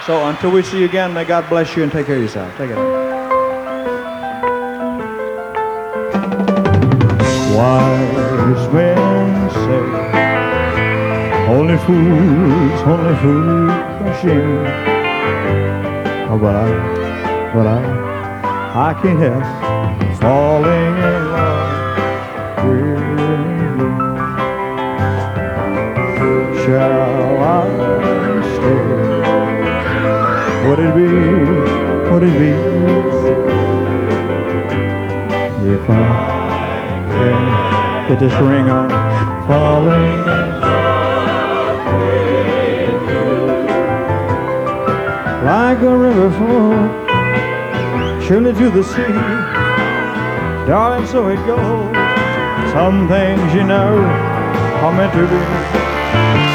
So until we see you again, may God bless you and take care of yourself. Take it out. Wise men say only fools machine. Oh, but I can't help falling in love with you. Shall I stay? Would it be if I can get this ring on, falling in love with you, like a river flows surely to the sea, darling, so it goes. Some things, you know, are meant to be.